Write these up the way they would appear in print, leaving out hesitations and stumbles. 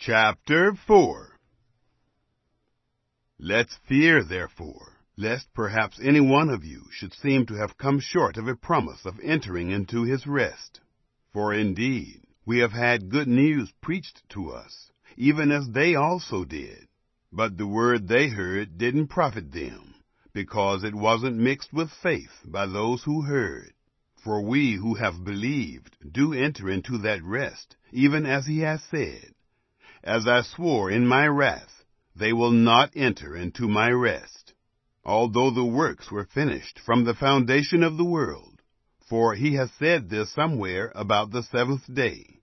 Chapter 4. Let's fear, therefore, lest perhaps any one of you should seem to have come short of a promise of entering into his rest. For indeed, we have had good news preached to us, even as they also did. But the word they heard didn't profit them, because it wasn't mixed with faith by those who heard. For we who have believed do enter into that rest, even as he has said, "As I swore in my wrath, they will not enter into my rest," although the works were finished from the foundation of the world. For he has said this somewhere about the seventh day.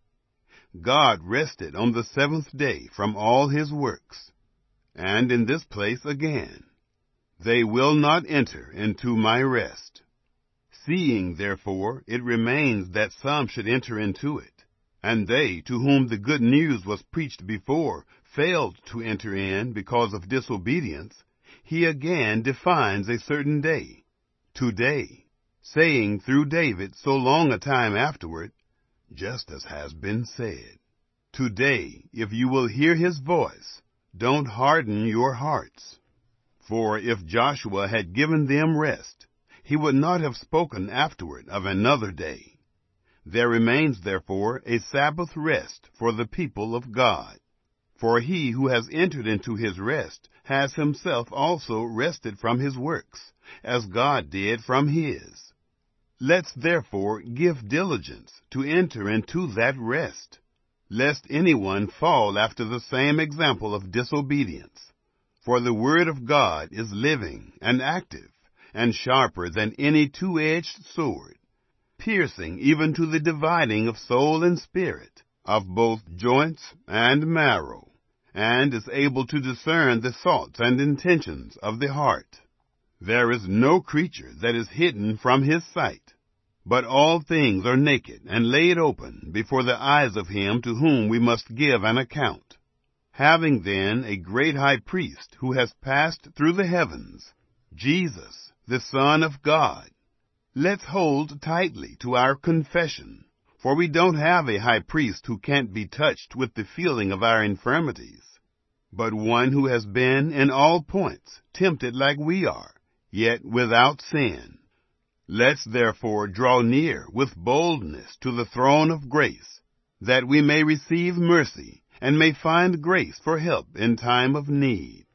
God rested on the seventh day from all his works. And in this place again, "They will not enter into my rest." Seeing, therefore, it remains that some should enter into it, and they to whom the good news was preached before failed to enter in because of disobedience, he again defines a certain day, today, saying through David so long a time afterward, just as has been said, "Today, if you will hear his voice, don't harden your hearts." For if Joshua had given them rest, he would not have spoken afterward of another day. There remains, therefore, a Sabbath rest for the people of God. For he who has entered into his rest has himself also rested from his works, as God did from his. Let's therefore give diligence to enter into that rest, lest anyone fall after the same example of disobedience. For the word of God is living and active, and sharper than any two-edged sword, piercing even to the dividing of soul and spirit, of both joints and marrow, and is able to discern the thoughts and intentions of the heart. There is no creature that is hidden from his sight, but all things are naked and laid open before the eyes of him to whom we must give an account. Having then a great high priest who has passed through the heavens, Jesus, the Son of God, let's hold tightly to our confession, for we don't have a high priest who can't be touched with the feeling of our infirmities, but one who has been in all points tempted like we are, yet without sin. Let's therefore draw near with boldness to the throne of grace, that we may receive mercy and may find grace for help in time of need.